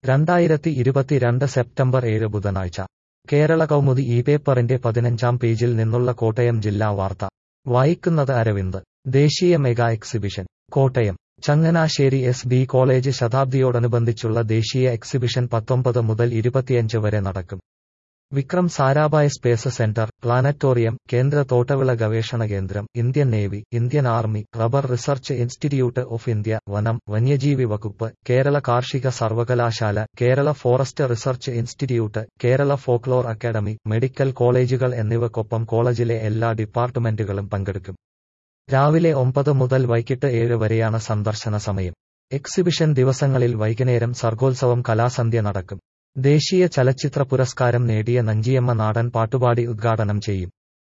2022 September 7 ബുധനാഴ്ച കേരള കൗമുദി ഈ പേപ്പറിന്റെ 15-ാം പേജിൽ നിന്നുള്ള കോട്ടയം ജില്ലാ വാർത്ത വായിക്കുന്നത് അരവിന്ദ്. ദേശീയ mega exhibition Kottayam. Changanassery S B. College ശതാബ്ദിയോടനുബന്ധിച്ചുള്ള ദേശീയ എക്സിബിഷൻ 19 മുതൽ 25 വരെ നടക്കും. Vikram Sarabhai space centre, planetarium, കേന്ദ്ര തോട്ടവിള ഗവേഷണ കേന്ദ്രം, Indian navy, Indian army, rubber research institute of India, വനം, വന്യജീവി വകുപ്പ്, കേരള കാർഷിക സർവകലാശാല, Kerala forest research institute, Kerala folklore academy, medical കോളേജുകൾ എന്നിവയ്ക്കൊപ്പം കോളേജിലെ എല്ലാ ഡിപ്പാർട്ട്മെന്റുകളും പങ്കെടുക്കും. രാവിലെ 9 മുതൽ വൈകിട്ട് 7 വരെയാണ് സന്ദർശന സമയം. എക്സിബിഷൻ ദിവസങ്ങളിൽ വൈകുന്നേരം സർഗോത്സവം കലാസന്ധ്യ നടക്കും. ദേശീയ ചലച്ചിത്ര പുരസ്കാരം നേടിയ നഞ്ചിയമ്മ നാടൻ പാട്ടുപാടി ഉദ്ഘാടനം ചെയ്യും.